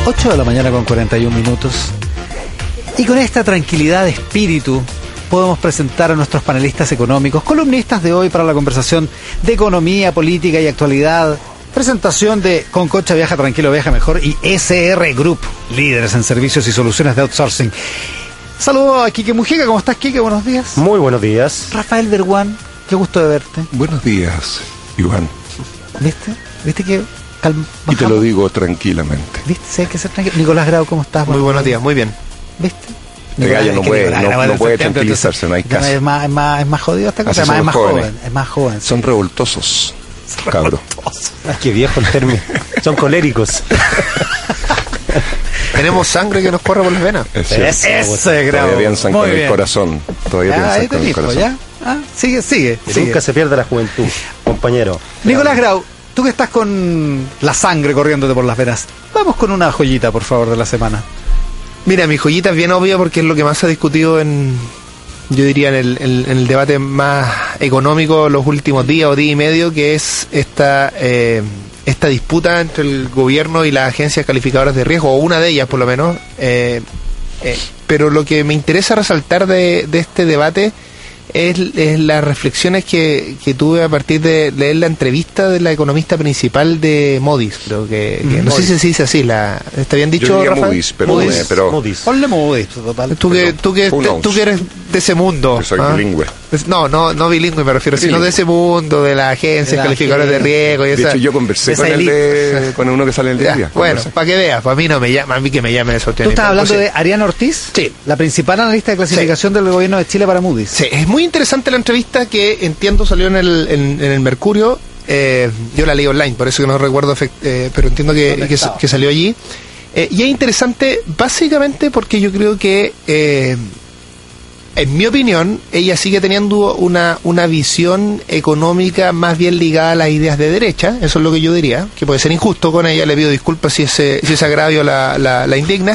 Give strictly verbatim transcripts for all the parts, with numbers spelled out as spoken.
ocho de la mañana con cuarenta y un minutos. Y con esta tranquilidad de espíritu podemos presentar a nuestros panelistas económicos, columnistas de hoy para la conversación de economía, política y actualidad. Presentación de Concocha Viaja Tranquilo, Viaja Mejor y S R Group, líderes en servicios y soluciones de outsourcing. Saludos a Quique Mujica. ¿Cómo estás, Quique? Buenos días. Muy buenos días. Rafael Berguán, qué gusto de verte. Buenos días, Iván. ¿Viste? ¿Viste que calma? Y te lo digo tranquilamente. ¿Viste? Sí, hay que ser tranquilo. Nicolás Grau, ¿cómo estás? Muy buenos días, muy bien. ¿Viste? Este gallo no puede, no, no puede tranquilizarse, no hay caso. Es más, es más, es más jodido esta cosa, además es más jóvenes. joven, es más joven. Son revoltosos, cabros. Ay, qué viejo el término. Son coléricos. Tenemos sangre que nos corre por las venas. Es cierto. Ese Grau. Todavía piensan Muy con bien. el corazón. Todavía Ya, ahí piensan te con el dijo, corazón. ¿ya? Ah, sigue, sigue, Que sigue. nunca se pierda la juventud, compañero. Nicolás Grau, tú que estás con la sangre corriéndote por las venas, vamos con una joyita, por favor, de la semana. Mira, mi joyita es bien obvia porque es lo que más se ha discutido en, yo diría, en el, en, en el debate más económico los últimos días o día y medio, que es esta eh, esta disputa entre el gobierno y las agencias calificadoras de riesgo, o una de ellas por lo menos. Eh, eh, pero lo que me interesa resaltar de, de este debate es, es las reflexiones que, que tuve a partir de leer la entrevista de la economista principal de Moody's, creo que, que no sé si se dice así, la, ¿está bien dicho, Yo diría Rafael? Moody's, pero, Moody's. eh, pero Moody's. Ponle Moody's, total. Tú que, tú, que, Who knows? tú que eres de ese mundo. que soy ¿ah? bilingüe. Pues, No, no, no bilingüe me refiero, sino Bilingüe. de ese mundo, de las agencias De la calificadoras de agencia. riesgo y De esa. hecho, yo conversé esa con, el elite. de, con uno que sale en el Ya, día. bueno, Conversé. para que veas, para mí no me llama, a mí que me llamen eso. ¿Tú estás hablando de Ariana Ortiz? Sí. La principal analista de clasificación del gobierno de Chile para Moody's. Sí, es muy interesante la entrevista que entiendo salió en el, en, en el Mercurio. Eh, yo la leí online, por eso que no recuerdo, efect- eh, pero entiendo que, ¿Dónde que, estaba? que salió allí. Eh, y es interesante básicamente porque yo creo que, eh, en mi opinión, ella sigue teniendo una, una visión económica más bien ligada a las ideas de derecha, eso es lo que yo diría, que puede ser injusto con ella, le pido disculpas si ese, si ese agravio la, la, la indigna.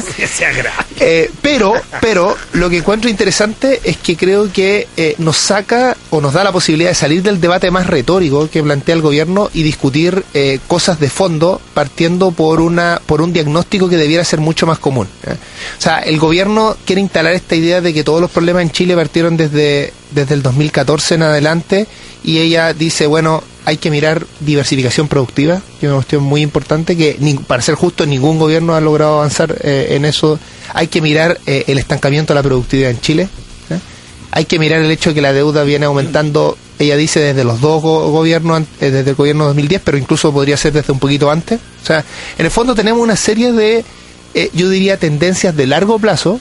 Eh, pero, pero lo que encuentro interesante es que creo que eh, nos saca o nos da la posibilidad de salir del debate más retórico que plantea el gobierno y discutir eh, cosas de fondo partiendo por una por un diagnóstico que debiera ser mucho más común. ¿eh? O sea, el gobierno quiere instalar esta idea de que todos los problemas en Chile partieron desde, desde el dos mil catorce en adelante y ella dice, bueno, hay que mirar diversificación productiva, que es una cuestión muy importante que, ni, para ser justo, ningún gobierno ha logrado avanzar eh, en eso. Hay que mirar eh, el estancamiento de la productividad en Chile. ¿eh? Hay que mirar el hecho de que la deuda viene aumentando, ella dice, desde los dos go- gobiernos, an- eh, desde el gobierno dos mil diez, pero incluso podría ser desde un poquito antes. O sea, en el fondo tenemos una serie de, eh, yo diría, tendencias de largo plazo,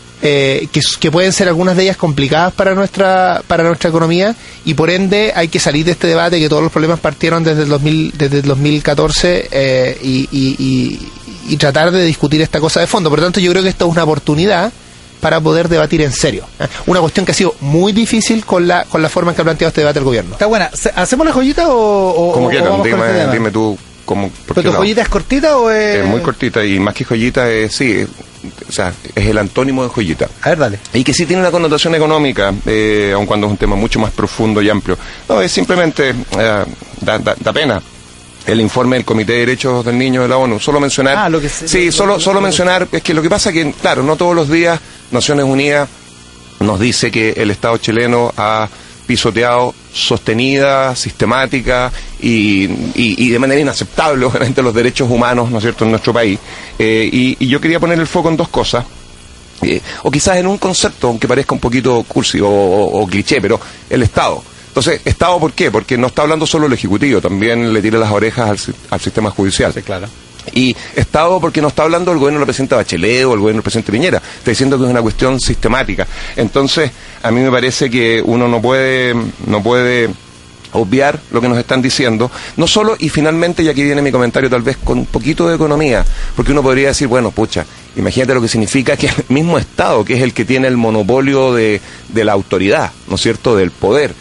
Eh, que, que pueden ser algunas de ellas complicadas para nuestra para nuestra economía y por ende hay que salir de este debate que todos los problemas partieron desde el dos mil desde el dos mil catorce eh, y, y, y, y tratar de discutir esta cosa de fondo. Por lo tanto, yo creo que esto es una oportunidad para poder debatir en serio, ¿eh? Una cuestión que ha sido muy difícil con la con la forma en que ha planteado este debate el gobierno. Está buena. ¿Se- ¿Hacemos la joyita o, o, Como o quieran, vamos con este dime, tema? dime tú cómo. por ¿Pero qué tu no. joyita es cortita o es...? Es muy cortita y más que joyita es, sí, o sea, es el antónimo de joyita. A ver, dale. Y que sí tiene una connotación económica, eh, aun cuando es un tema mucho más profundo y amplio. No, es simplemente, eh, da, da, da pena. El informe del Comité de Derechos del Niño de la ONU, solo mencionar... Ah, lo que se- sí, lo- solo, lo- solo lo- mencionar, es que lo que pasa que, claro, no todos los días Naciones Unidas nos dice que el Estado chileno ha pisoteado sostenida, sistemática y, y, y de manera inaceptable, obviamente, los derechos humanos, ¿no es cierto?, en nuestro país. Eh, y, y yo quería poner el foco en dos cosas, eh, o quizás en un concepto, aunque parezca un poquito cursi o, o, o cliché, pero el Estado. Entonces, ¿Estado por qué? Porque no está hablando solo el Ejecutivo, también le tira las orejas al, si- al sistema judicial. Sí, claro. Y Estado porque no está hablando el gobierno del presidente Bachelet o el gobierno del presidente Piñera, está diciendo que es una cuestión sistemática. Entonces, a mí me parece que uno no puede, no puede obviar lo que nos están diciendo, no solo, y finalmente, y aquí viene mi comentario tal vez con un poquito de economía, porque uno podría decir, bueno, pucha, imagínate lo que significa que el mismo Estado, que es el que tiene el monopolio de, de la autoridad, ¿no es cierto?, del poder,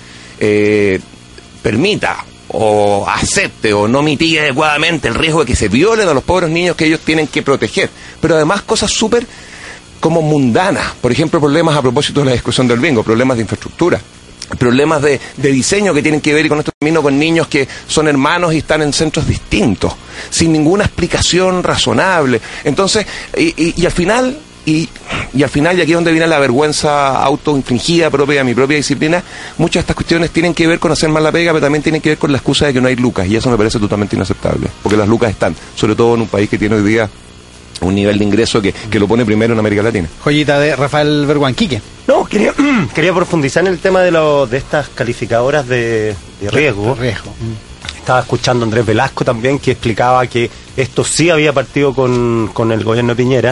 eh, permita o acepte o no mitigue adecuadamente el riesgo de que se violen a los pobres niños que ellos tienen que proteger. Pero además cosas súper como mundanas, por ejemplo, problemas a propósito de la discusión del bingo, problemas de infraestructura. problemas de, de diseño que tienen que ver, y con esto termino, con niños que son hermanos y están en centros distintos, sin ninguna explicación razonable. Entonces, y, y, y al final, y, y al final, y aquí es donde viene la vergüenza autoinfligida propia de mi propia disciplina, muchas de estas cuestiones tienen que ver con hacer mal la pega, pero también tienen que ver con la excusa de que no hay lucas, y eso me parece totalmente inaceptable, porque las lucas están, sobre todo en un país que tiene hoy día un nivel de ingreso que, que lo pone primero en América Latina. Joyita de Rafael Berguán. Quique. No, quería, quería profundizar en el tema de, lo, de estas calificadoras de, de riesgo. De riesgo. Estaba escuchando a Andrés Velasco también, que explicaba que esto sí había partido con, con el gobierno de Piñera,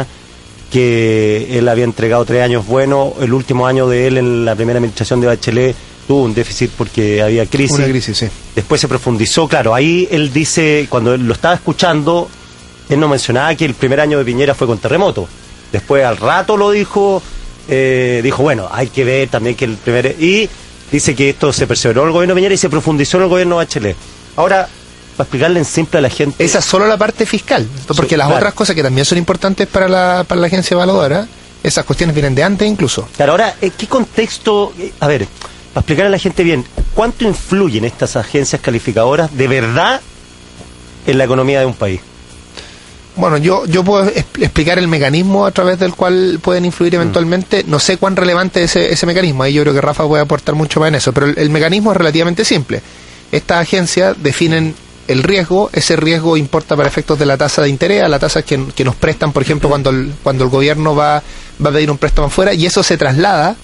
que él había entregado tres años buenos, el último año de él en la primera administración de Bachelet tuvo un déficit porque había crisis. Una crisis, sí. Después se profundizó, claro, ahí él dice, cuando él lo estaba escuchando, él no mencionaba que el primer año de Piñera fue con terremoto. Después al rato lo dijo, eh, dijo, bueno, hay que ver también que el primer... Y dice que esto se perseveró en el gobierno de Piñera y se profundizó en el gobierno de Bachelet. Ahora, para explicarle en simple a la gente... Esa es solo la parte fiscal, porque sí, las claro. otras cosas que también son importantes para la, para la agencia evaluadora, esas cuestiones vienen de antes incluso. Claro, ahora, ¿en qué contexto? A ver, para explicarle a la gente bien, ¿cuánto influyen estas agencias calificadoras de verdad en la economía de un país? Bueno, yo yo puedo exp- explicar el mecanismo a través del cual pueden influir eventualmente. No sé cuán relevante es ese, ese mecanismo. Ahí yo creo que Rafa puede aportar mucho más en eso. Pero el, el mecanismo es relativamente simple. Estas agencias definen el riesgo. Ese riesgo importa para efectos de la tasa de interés, a la tasa que, que nos prestan, por ejemplo, cuando el, cuando el gobierno va, va a pedir un préstamo afuera. Y eso se traslada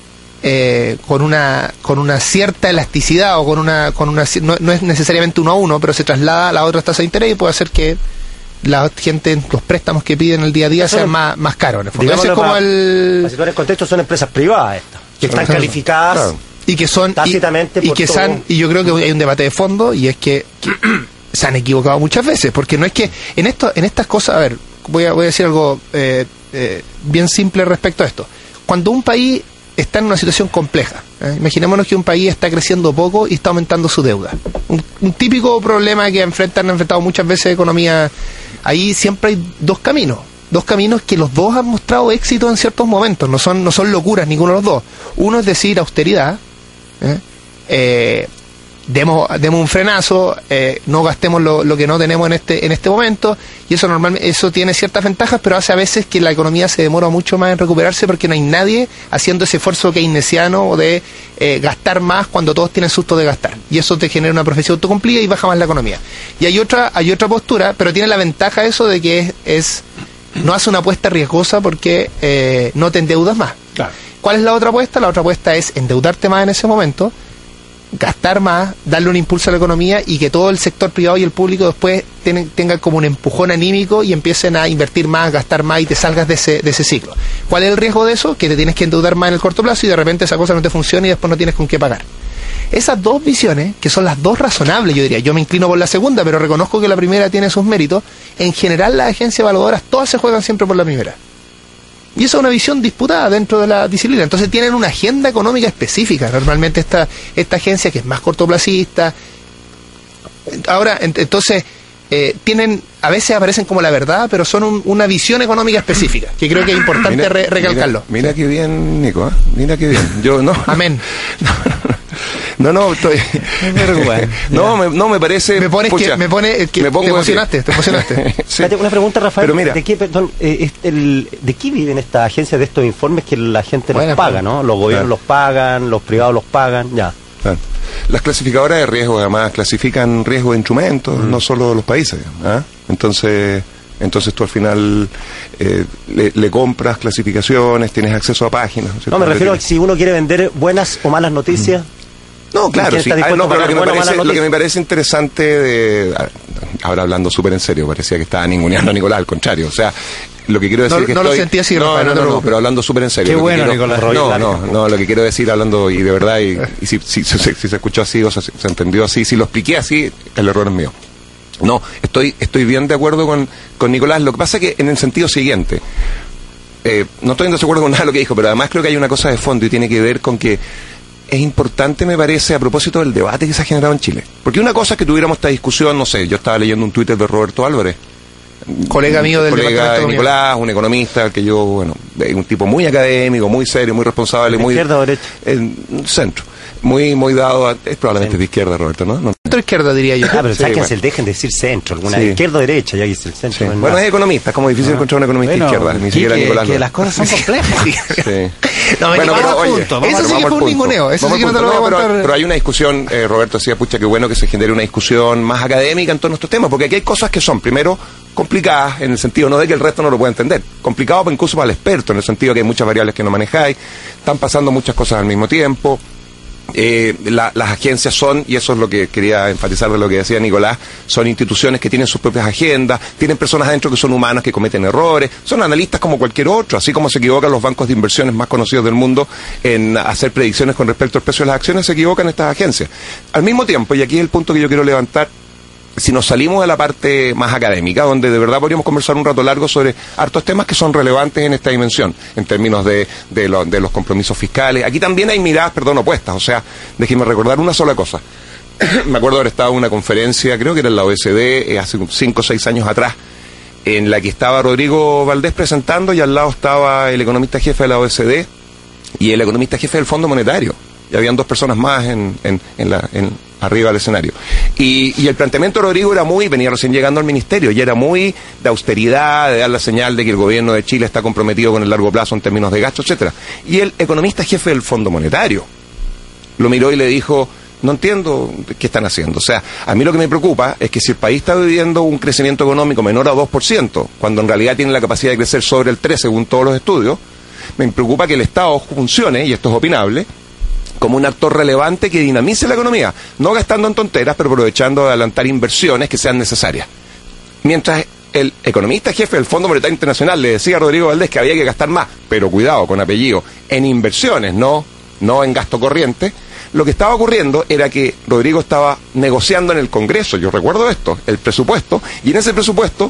eh, con una con una cierta elasticidad o con una... con una no, no es necesariamente uno a uno, pero se traslada a las otras tasas de interés y puede hacer que la gente, los préstamos que piden el día a día sean más, más caros. En el fondo. Ese es como el... Para situar el contexto, son empresas privadas estas, que están claro. calificadas claro. y que son tácitamente y, y por que todo. san, y yo creo que hay un debate de fondo, y es que, que se han equivocado muchas veces, porque no es que en esto en estas cosas, a ver, voy a, voy a decir algo eh, eh, bien simple respecto a esto. Cuando un país está en una situación compleja, ¿eh? Imaginémonos que un país está creciendo poco y está aumentando su deuda, un, un típico problema que enfrentan, han enfrentado muchas veces economías. Ahí siempre hay dos caminos, dos caminos que los dos han mostrado éxito en ciertos momentos, no son no son locuras ninguno de los dos. Uno es decir austeridad, ¿eh? Eh, demos, demos un frenazo, eh, no gastemos lo, lo que no tenemos en este en este momento, y eso normalmente eso tiene ciertas ventajas, pero hace a veces que la economía se demora mucho más en recuperarse porque no hay nadie haciendo ese esfuerzo keynesiano de eh, gastar más cuando todos tienen susto de gastar, y eso te genera una profecía autocumplida y baja más la economía. Y hay otra hay otra postura, pero tiene la ventaja eso de que es, es no hace una apuesta riesgosa porque eh, no te endeudas más. Claro. ¿Cuál es la otra apuesta? La otra apuesta es endeudarte más en ese momento, gastar más, darle un impulso a la economía y que todo el sector privado y el público después tengan, tengan como un empujón anímico y empiecen a invertir más, gastar más y te salgas de ese, de ese ciclo. ¿Cuál es el riesgo de eso? Que te tienes que endeudar más en el corto plazo y de repente esa cosa no te funciona y después no tienes con qué pagar. Esas dos visiones, que son las dos razonables, yo diría, yo me inclino por la segunda, pero reconozco que la primera tiene sus méritos. En general las agencias evaluadoras todas se juegan siempre por la primera. Y esa es una visión disputada dentro de la disciplina. Entonces tienen una agenda económica específica. Normalmente esta, esta agencia que es más cortoplacista. Ahora, ent- entonces, eh, tienen, a veces aparecen como la verdad, pero son un, una visión económica específica, que creo que es importante mira, re- recalcarlo. Mira, mira sí. qué bien, Nico, ¿eh? Mira qué bien. Yo no. Amén. No, no, estoy... no, me, no, me parece... Me pones pucha, que... Me pone, que me pongo te emocionaste, te emocionaste. Sí. Una pregunta, Rafael. Pero mira, ¿de qué, perdón, eh, el, ¿de qué viven estas agencias de estos informes que la gente Buena, los paga, no? Los gobiernos claro. los pagan, los privados los pagan, ya. Claro. Las clasificadoras de riesgo, además, clasifican riesgo de instrumentos, mm. no solo de los países. ¿eh? Entonces... Entonces tú al final eh, le, le compras clasificaciones, tienes acceso a páginas. ¿no? No, me refiero a que si uno quiere vender buenas o malas noticias. No, claro, sí. Ah, no, pero lo que, me parece, lo que me parece interesante, de ahora hablando súper en serio, parecía que estaba ninguneando a Nicolás, al contrario. O sea, lo que quiero decir no, que no estoy... lo sentí así, no, Rafael, no, no, no, no, pero hablando súper en serio. Qué bueno, quiero, Nicolás. No, no, no, lo que quiero decir hablando, y de verdad, y, y si, si, si, si se escuchó así o se, se entendió así, si lo expliqué así, el error es mío. No, estoy estoy bien de acuerdo con, con Nicolás. Lo que pasa es que en el sentido siguiente, eh, no estoy en desacuerdo con nada de lo que dijo, pero además creo que hay una cosa de fondo y tiene que ver con que es importante, me parece, a propósito del debate que se ha generado en Chile. Porque una cosa es que tuviéramos esta discusión, no sé, yo estaba leyendo un Twitter de Roberto Álvarez, colega mío del colega de Nicolás, un economista que yo, bueno, un tipo muy académico, muy serio, muy responsable, muy... ¿Izquierda o derecha? En centro. muy muy dado a, es probablemente de izquierda, Roberto, ¿no? no. Centro izquierda, diría yo. Ah, pero Sí, sáquense, bueno. dejen de decir centro, alguna Sí. izquierda o derecha, ya que es el centro. Sí. no es Bueno, nada. es economista, es como difícil encontrar un economista Bueno, izquierda, ni siquiera Quique, Nicolás. que no. las cosas son complejas. Sí. No, Bueno, vamos pero, al oye, punto, vamos eso al- sí que vamos fue al un punto. ninguneo, eso Vamos sí que al no te lo punto. voy a No, pero, aguantar. pero hay una discusión, eh, Roberto decía, pucha, qué bueno que se genere una discusión más académica en todos nuestros temas, porque aquí hay cosas que son, primero, complicadas, en el sentido no de que el resto no lo pueda entender, complicado incluso para el experto, en el sentido que hay muchas variables que no manejáis, están pasando muchas cosas al mismo tiempo. Eh, la- las agencias son, y eso es lo que quería enfatizar de lo que decía Nicolás, son instituciones que tienen sus propias agendas, tienen personas adentro que son humanas, que cometen errores, son analistas como cualquier otro, así como se equivocan los bancos de inversiones más conocidos del mundo en hacer predicciones con respecto al precio de las acciones, se equivocan estas agencias. Al mismo tiempo, y aquí es el punto que yo quiero levantar, si nos salimos de la parte más académica, donde de verdad podríamos conversar un rato largo sobre hartos temas que son relevantes en esta dimensión, en términos de, de, lo- de los compromisos fiscales. Aquí también hay miradas, perdón, opuestas. O sea, déjenme recordar una sola cosa. Me acuerdo haber estado en una conferencia, creo que era en la O E C D, eh, hace cinco o seis años atrás, en la que estaba Rodrigo Valdés presentando y al lado estaba el economista jefe de la O E C D y el economista jefe del Fondo Monetario. Y habían dos personas más en, en, en la, en, arriba del escenario. Y, y el planteamiento de Rodrigo era muy, venía recién llegando al ministerio, y era muy de austeridad, de dar la señal de que el gobierno de Chile está comprometido con el largo plazo en términos de gasto, etcétera. Y el economista jefe del Fondo Monetario lo miró y le dijo, no entiendo qué están haciendo. O sea, a mí lo que me preocupa es que si el país está viviendo un crecimiento económico menor a dos por ciento, cuando en realidad tiene la capacidad de crecer sobre el tres, según todos los estudios, me preocupa que el Estado funcione, y esto es opinable, como un actor relevante que dinamice la economía, no gastando en tonteras, pero aprovechando de adelantar inversiones que sean necesarias. Mientras el economista jefe del Fondo Monetario Internacional le decía a Rodrigo Valdés que había que gastar más, pero cuidado, con apellido, en inversiones, no, no en gasto corriente, lo que estaba ocurriendo era que Rodrigo estaba negociando en el Congreso, yo recuerdo esto, el presupuesto, y en ese presupuesto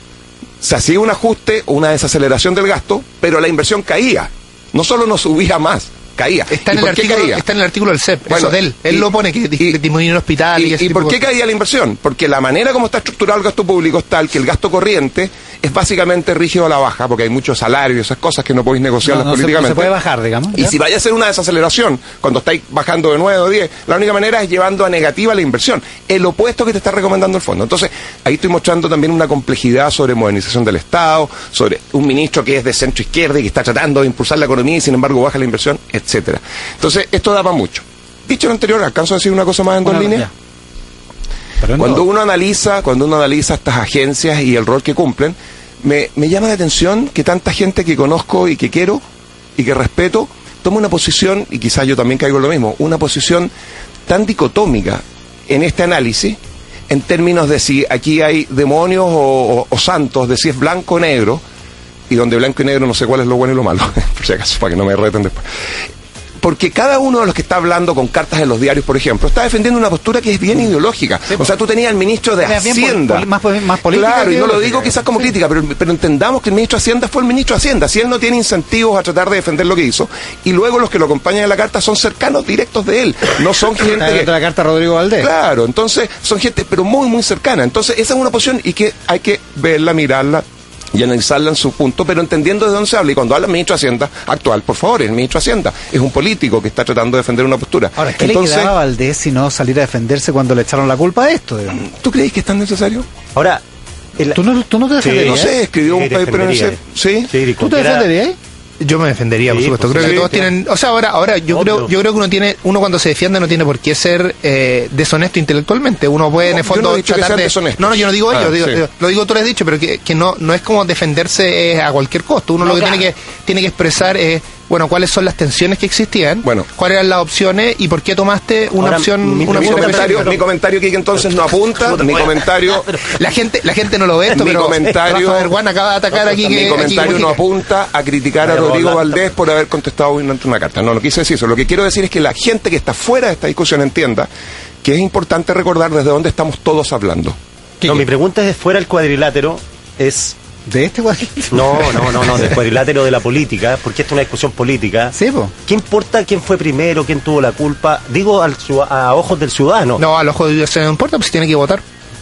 se hacía un ajuste, una desaceleración del gasto, pero la inversión caía, no solo no subía más, caía. Está en, ¿Y el por qué artículo, caía? está en el artículo del C E P, Bueno, eso de él. Él y- lo pone, que y- di- disminuir el hospital y, ¿Y, ese y tipo por de qué cosas. caía la inversión? Porque la manera como está estructurado el gasto público es tal que el gasto corriente es básicamente rígido a la baja, porque hay muchos salarios y esas cosas que no podéis negociarlas No, no se, políticamente. se puede bajar, digamos. Y ¿ya? si vaya a ser una desaceleración, cuando estáis bajando de nueve o diez, la única manera es llevando a negativa la inversión, el opuesto que te está recomendando el fondo. Entonces, ahí estoy mostrando también una complejidad sobre modernización del Estado, sobre un ministro que es de centro izquierda y que está tratando de impulsar la economía y sin embargo baja la inversión, etcétera. Entonces, esto da para mucho. Dicho lo anterior, ¿alcanzo a decir una cosa más en dos Una- líneas? ya. Pero en Cuando dos. uno analiza, cuando uno analiza estas agencias y el rol que cumplen, me, me llama la atención que tanta gente que conozco y que quiero y que respeto toma una posición, y quizás yo también caigo en lo mismo, una posición tan dicotómica en este análisis, en términos de si aquí hay demonios o, o- o santos, de si es blanco o negro, y donde blanco y negro no sé cuál es lo bueno y lo malo, por si acaso, para que no me reten después. Porque cada uno de los que está hablando con cartas en los diarios, por ejemplo, está defendiendo una postura que es bien ideológica. O sea, tú tenías al ministro de Era bien pol- Hacienda. poli- más poli- más política Claro, que y no lo ideológica. digo quizás como crítica, pero, pero entendamos que el ministro de Hacienda fue el ministro de Hacienda. Si él no tiene incentivos a tratar de defender lo que hizo, y luego los que lo acompañan en la carta son cercanos directos de él. No son gente Está que... dentro de la carta Rodrigo Valdés. Claro, entonces son gente, pero muy, muy cercana. Entonces, esa es una posición y que hay que verla, mirarla y analizarla en su punto, pero entendiendo de dónde se habla. Y cuando habla el ministro de Hacienda actual, por favor, el ministro de Hacienda es un político que está tratando de defender una postura. Ahora, ¿qué Entonces, le quedaba a Valdés si no salir a defenderse cuando le echaron la culpa de esto? digamos? ¿tú crees que es tan necesario? Ahora, el- ¿Tú no, tú no te Sí, defenderías? No sé, escribió un Sí, paper en ese... defendería. ¿Sí? sí, ¿Tú te era- defenderías? Yo me defendería, por Sí, supuesto. pues, Creo sí, que todos sí. tienen, o sea, ahora, ahora yo Obvio. creo, yo creo que uno tiene, uno cuando se defiende no tiene por qué ser eh, deshonesto intelectualmente. Uno puede en No, el yo fondo no he dicho que tratar sean de. deshonestos. No, no, yo no digo Ah, ellos, digo- sí. digo- lo digo tú lo has dicho, pero que, que no, no es como defenderse eh, a cualquier costo. Uno No, lo que claro. tiene que tiene que expresar es bueno, cuáles son las tensiones que existían, Bueno. cuáles eran las opciones y por qué tomaste una Ahora, opción, mi- una Mi opción comentario, específica. mi comentario que entonces no apunta, mi comentario... La gente, la gente no lo ve esto, Mi pero comentario- Rafa Verguán acaba de atacar aquí que Mi comentario aquí- no apunta a criticar a Vaya, Rodrigo Rolando. Valdés por haber contestado ante una carta. No, no quise decir eso. Lo que quiero decir es que la gente que está fuera de esta discusión entienda que es importante recordar desde dónde estamos todos hablando. No, mi pregunta es, fuera el cuadrilátero, es... ¿De este güey? No, no, no, no, del cuadrilátero de la política, porque esto es una discusión política. Sí, po. ¿Qué importa quién fue primero, quién tuvo la culpa? Digo al ciu- a ojos del ciudadano. No, a los ojos de Dios se no importa, pues si tiene que votar.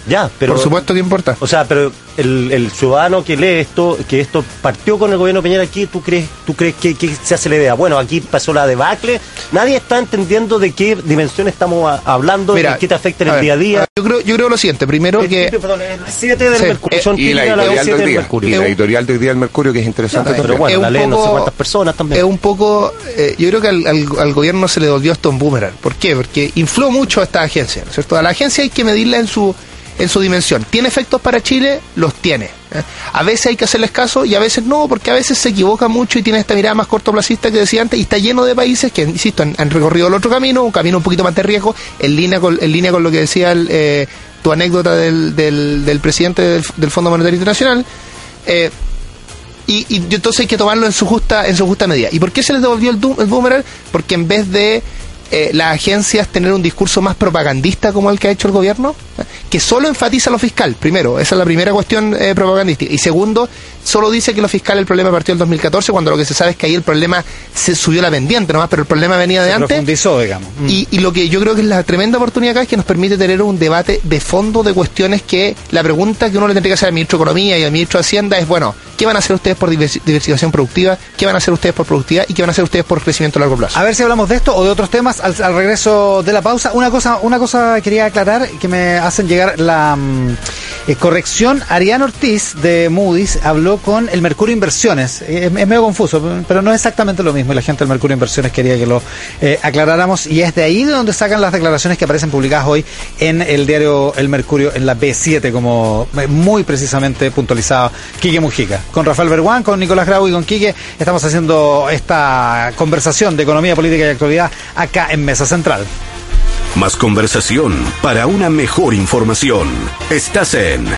Ya, pero... Por supuesto que importa. O sea, pero el, el ciudadano que lee esto, que esto partió con el gobierno de Piñera aquí, ¿tú crees tú crees que, que se hace la idea? Bueno, aquí pasó la debacle, nadie está entendiendo de qué dimensión estamos a, hablando, Mira, de qué te afecta en a el ver, día a día. Yo creo, yo creo lo siguiente, primero El, que... perdón, el siete del Sí, Mercurio, eh, son Y la Piñera, la editorial siete del día. Mercurio. Y la editorial del día del Mercurio, que es interesante. Ya, pero también. bueno, es la un leen no sé poco- cuántas personas también. Es un poco, eh, yo creo que al, al, al gobierno se le volvió esto un boomerang. ¿Por qué? Porque infló mucho a esta agencia, ¿no es cierto? A la agencia hay que medirla en su en su dimensión. ¿Tiene efectos para Chile? Los tiene. ¿eh? A veces hay que hacerles caso y a veces no, porque a veces se equivoca mucho y tiene esta mirada más cortoplacista que decía antes, y está lleno de países que, insisto, han, han recorrido el otro camino, un camino un poquito más de riesgo, en línea con, en línea con lo que decía el, eh, tu anécdota del, del, del presidente del, del Fondo Monetario Internacional. Eh, Y, y entonces hay que tomarlo en su justa en su justa medida. ¿Y por qué se les devolvió el, du- el boomerang? Porque en vez de eh, las agencias tener un discurso más propagandista como el que ha hecho el gobierno, ¿eh? que solo enfatiza lo fiscal, primero, esa es la primera cuestión eh, propagandística, y segundo, solo dice que lo fiscal el problema partió en el dos mil catorce, cuando lo que se sabe es que ahí el problema se subió la pendiente nomás, pero el problema venía de Se antes. profundizó, digamos. Mm. Y, y lo que yo creo que es la tremenda oportunidad acá es que nos permite tener un debate de fondo de cuestiones que la pregunta que uno le tendría que hacer al ministro de Economía y al ministro de Hacienda es, bueno, ¿qué van a hacer ustedes por diversi- diversificación productiva? ¿Qué van a hacer ustedes por productividad? ¿Y qué van a hacer ustedes por crecimiento a largo plazo? A ver si hablamos de esto o de otros temas al, al regreso de la pausa. Una cosa, una cosa quería aclarar que me hacen llegar la mm, eh, corrección. Ariana Ortiz de Moody's habló con el Mercurio Inversiones. Eh, es, es medio confuso, pero no es exactamente lo mismo. Y la gente del Mercurio Inversiones quería que lo eh, aclaráramos. Y es de ahí de donde sacan las declaraciones que aparecen publicadas hoy en el diario El Mercurio, en la B siete, como eh, muy precisamente puntualizado Quique Mujica. Con Rafael Berguán, con Nicolás Grau y con Quique estamos haciendo esta conversación de economía, política y actualidad acá en Mesa Central. Más conversación para una mejor información. Estás en